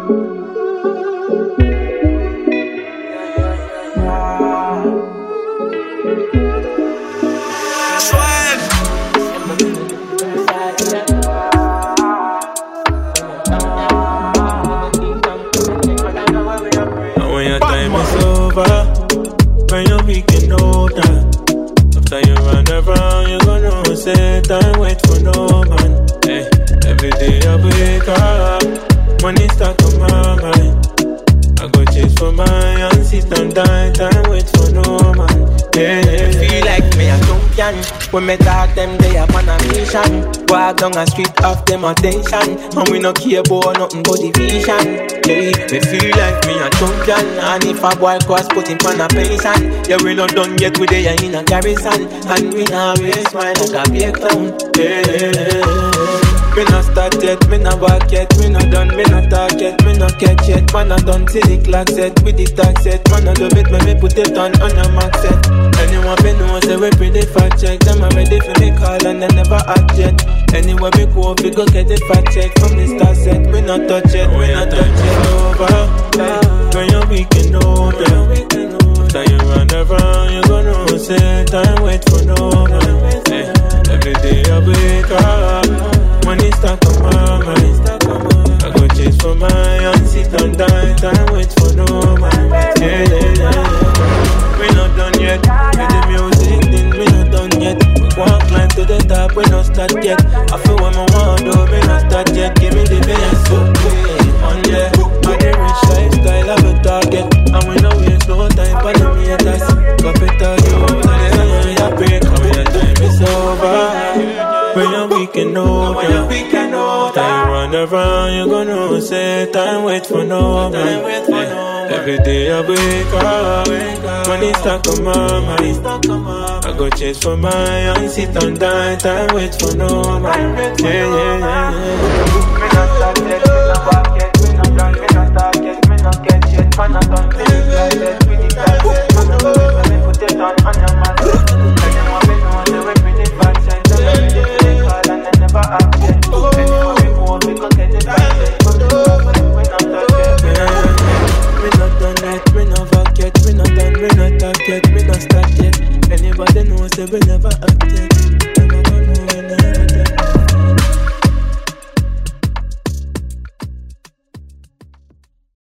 When you're weak older, after you run around, you gonna say time wait for no man. Hey, every day I wake up, money stuck on my mind. I go chase for mine and sit and die, time wait for no man. Yeah, I feel like me a champion. When me talk them, they up on a mission. Walk down a street of them attention, and we no care about nothing but the vision. Yeah, me feel like me a champion. And if a boy cross, put him on a patient. Yeah, we not done yet, we there in a garrison, and we not waste mine like a big town. Yeah. Me not start yet, me not walk yet, me not done, me not talk yet, me not catch yet. Man not done till the clock set, with the tag set. Man not love it, me put it on a max set. Anyone be know say we pretty fact check. Them are ready for me call and they never act yet. Anywhere we go, we go get it fact check. From the start set, we not touch it, we not touch it over. When you're weak and older, after you run around, you gonna say time wait for no man. Hey, every day I wake up, money stuck on my mind. I go chase for mine and sit and die, time wait for no man. Yeah. We not done yet, with the music thing, we not done yet. We want climb to the top, we not start yet. I feel what I want, though, we not start yet. Give me the best, okay, on yeah. I the rich lifestyle, have a target. And we know waste no time for the haters. Capital you, I break, and time is over. When you're weak and older, time run around, you gonna say time wait for no man. Every day I wake up, money stuck on my mind. I go chase for mine and sit and die, time wait for no man. Yeah. Me not start yet, me not walk yet, me not run, me not talk yet, me not catch yet. Man not done till the guy dead, with the guy dead. Man not love me, put it on your man. Anyone be know say we pretty fat set. Never act yet. Anyone we go, we go get it back yet. We not touch yet. We not done yet, we not walk yet. We not done, we not talk yet, we not start yet. Anybody knows that we never act yet.